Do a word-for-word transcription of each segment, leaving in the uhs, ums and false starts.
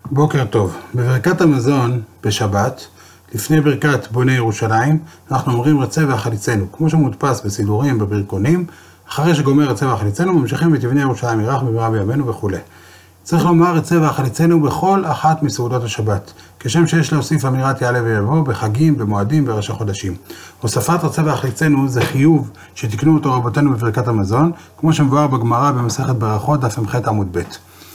בוקר טוב. בברכת המזון בשבת, לפני ברכת בוני ירושלים, אנחנו אומרים רצה והחליצנו, כמו שמודפס בסידורים, בברכונים. אחרי שגומר רצה והחליצנו, ממשיכים ותבנה ירושלים ירח במהרה בימינו וכו'. צריך לומר רצה והחליצנו בכל אחת מסעודות השבת, כשם שיש להוסיף אמירת יעלה ויבוא בחגים, במועדים, בראשי חודשים. הוספת רצה והחליצנו זה חיוב שתקנו אותו רבותינו בברכת המזון, כמו שמבואר בגמרא במסכת ברכות דף מ"ח עמוד ב'.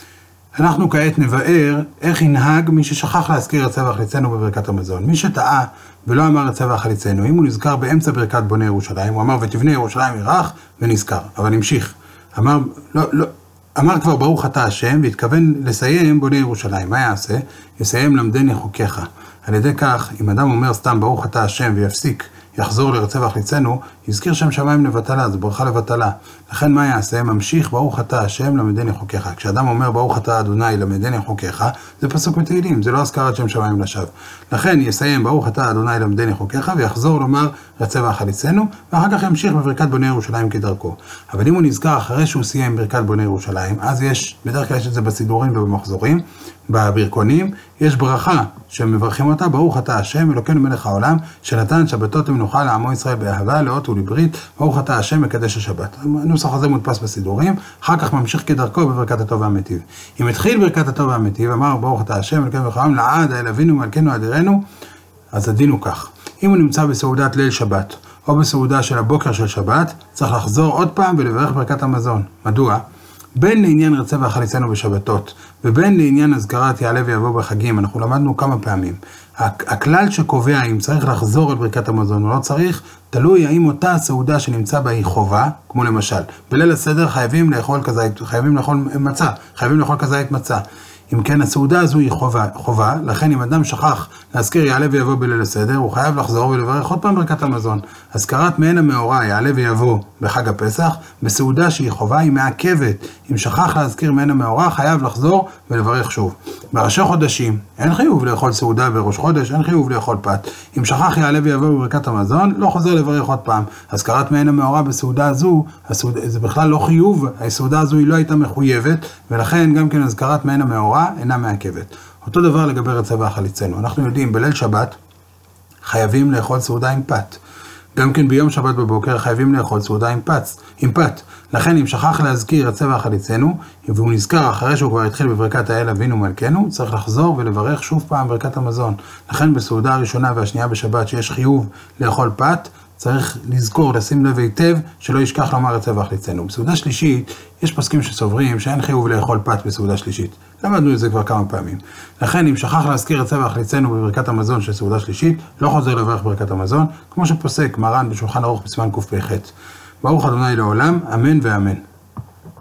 אנחנו כעת נבאר איך ינהג מי ששכח להזכיר רצה והחליצנו בברכת המזון. מי שטעה ולא אמר רצה והחליצנו, אם הוא נזכר באמצע ברכת בוני ירושלים, הוא אמר ותבנה ירושלים ירח ונזכר, אבל המשיך. אמר, לא, לא, אמר כבר ברוך אתה השם והתכוון לסיים בוני ירושלים. מה יעשה? יסיים למדני חוקיך. על ידי כך, אם אדם אומר סתם ברוך אתה השם ויפסיק, יחזור לרצה והחליצנו, יזכיר שם שמיים לבטלה, זה ברכה לבטלה. לכן מה יעשה? ממשיך ברוך אתה השם למדני חוקיך. כשאדם אומר ברוך אתה אדוני למדני חוקיך, זה פסוק בתהילים, זה לא הזכרת שם שמיים לשווא. לכן יסיים ברוך אתה אדוני למדני חוקיך ויחזור לומר רצה והחליצנו, ואחר כך ימשיך בברכת בוני ירושלים כדרכו. אבל אם הוא נזכר אחרי שהוא סיים ברכת בוני ירושלים, אז יש, בדרך כלל יש את זה בסידורים ובמחזורים, בברכונים, יש ברכה שמברכים אותה, ברוך אתה השם אלוקינו מלך העולם, שנתן שבתות ומנוחה לעמו ישראל באהבה, לאות ולברית, ברוך אתה השם מקדש השבת. הנוסח הזה מודפס בסידורים, אחר כך ממשיך כדרכו בברכת הטוב והמיטיב. אם התחיל ברכת הטוב והמיטיב, אמר ברוך אתה השם אלוקינו מלך העולם, לעד אל אבינו מלכנו אדירנו, אז הדין הוא כך. אם הוא נמצא בסעודת ליל שבת, או בסעודה של הבוקר של שבת, צריך לחזור עוד פעם ולברך ברכת המזון. מדוע? בין לעניין רצה והחליצנו בשבתות, ובין לעניין הזכרת יעלה ויבוא בחגים, אנחנו למדנו כמה פעמים. הכלל שקובע אם צריך לחזור על ברכת המזון או לא צריך, תלוי האם אותה הסעודה שנמצא בה היא חובה, כמו למשל, בליל הסדר חייבים לאכול כזית, חייבים לאכול מצה, חייבים לאכול כזית מצה. אם כן, הסעודה הזו היא חובה, חובה, לכן אם אדם שכח להזכיר יעלה ויבוא בליל הסדר, הוא חייב לחזור ולברך עוד פעם ברכת המזון. הזכרת מעין המאורע יעלה ויבוא בחג הפסח, בסעודה שהיא חובה היא מעכבת. אם שכח להזכיר מעין המאורע, חייב לחזור ולברך שוב. בראשי חודשים, אין חיוב לאכול סעודה בראש חודש, אין חיוב לאכול פת. אם שכח יעלה ויבוא בברכת המזון, לא חוזר לברך עוד פעם. הזכרת מעין המאורע בסעודה הזו, הסעודה, זה בכלל לא חיוב, הסעודה הזו היא לא הייתה מחויבת, ולכן גם כן הזכרת מעין המאורע אינה מעכבת. אותו דבר לגבי רצה והחליצנו. אנחנו יודעים, בליל שבת חייבים לאכול סעודה עם פת. גם כן ביום שבת בבוקר חייבים לאכול סעודה עם פת. עם פת. לכן אם שכח להזכיר רצה והחליצנו, והוא נזכר אחרי שהוא כבר התחיל בברכת האל אבינו מלכנו, צריך לחזור ולברך שוב פעם ברכת המזון. לכן בסעודה הראשונה והשנייה בשבת שיש חיוב לאכול פת, צריך לזכור, לשים לב היטב, שלא ישכח לומר רצה והחליצנו. בסעודה שלישית, יש פוסקים שסוברים שאין חיוב לאכול פת בסעודה שלישית. למדנו את זה כבר כמה פעמים. לכן, אם שכח להזכיר רצה והחליצנו בברכת המזון של סעודה שלישית, לא חוזר לברך ברכת המזון, כמו שפוסק מרן בשולחן ערוך בסימן קפ"ח. ברוך ה' לעולם, אמן ואמן.